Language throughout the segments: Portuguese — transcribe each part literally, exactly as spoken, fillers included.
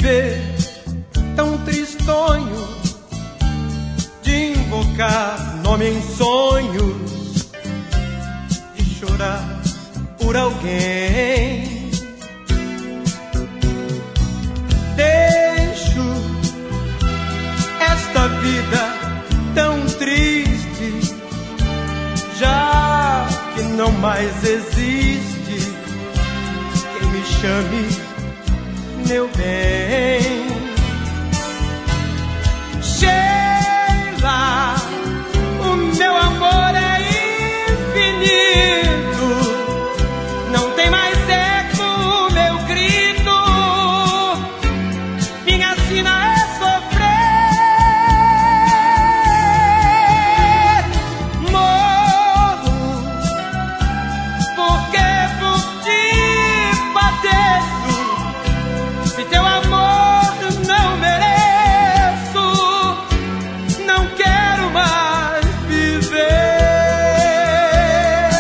ver tão tristonho, de invocar nome em sonhos, de chorar por alguém. Deixo esta vida tão triste, já que não mais existe quem me chame meu bem. Sheila, o meu amor é infinito, não tem mais eco o meu grito, minha sina é sofrer. Morro porque por ti padeço, se teu amor não mereço, não quero mais viver.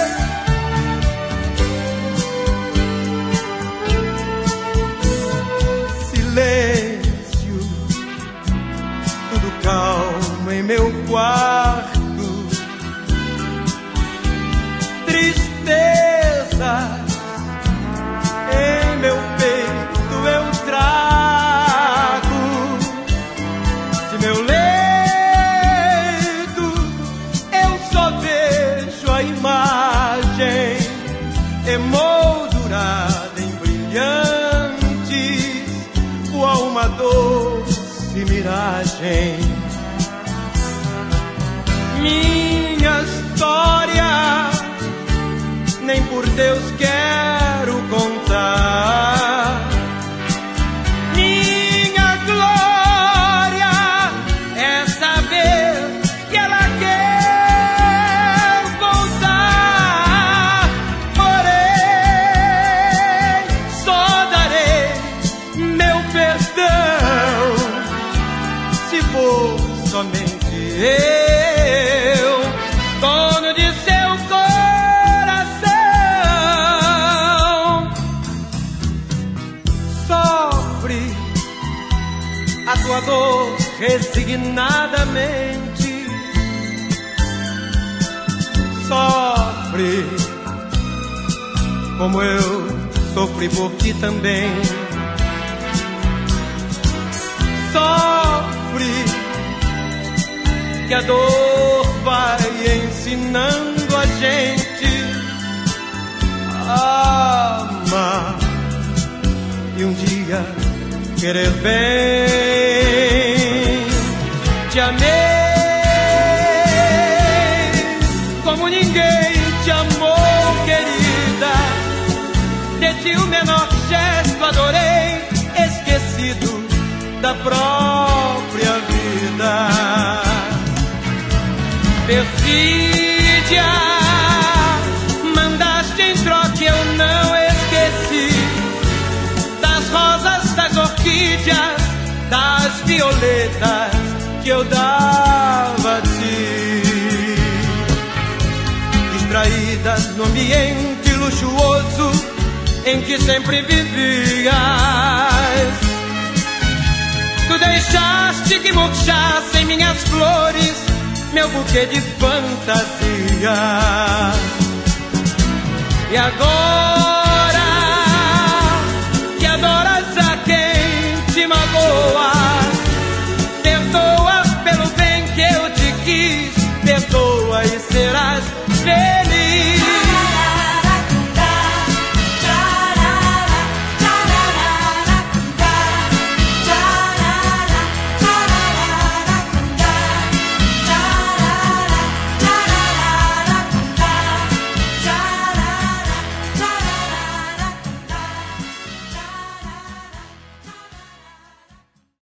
Silêncio, tudo calmo em meu quarto. Tristeza em meu peito eu trago. De meu leito eu só vejo a imagem emoldurada em brilhantes, qual uma doce miragem. Minha história nem por Deus quero contar. Minha glória é saber que ela quer voltar. Porém, só darei meu perdão se for somente eu, dono de seu coração. Sofre a tua dor resignadamente, sofre como eu sofri por ti também. Sofre que a dor vai ensinando a gente a amar e um dia querer bem. Te amei como ninguém te amou, querida. De ti o menor gesto adorei, esquecido da própria vida. Perfídia, mandaste em troca, eu não esqueci das rosas, das orquídeas, das violetas que eu dava a ti. Distraídas no ambiente luxuoso em que sempre vivias, tu deixaste que murchassem minhas flores, meu buquê de fantasia. E agora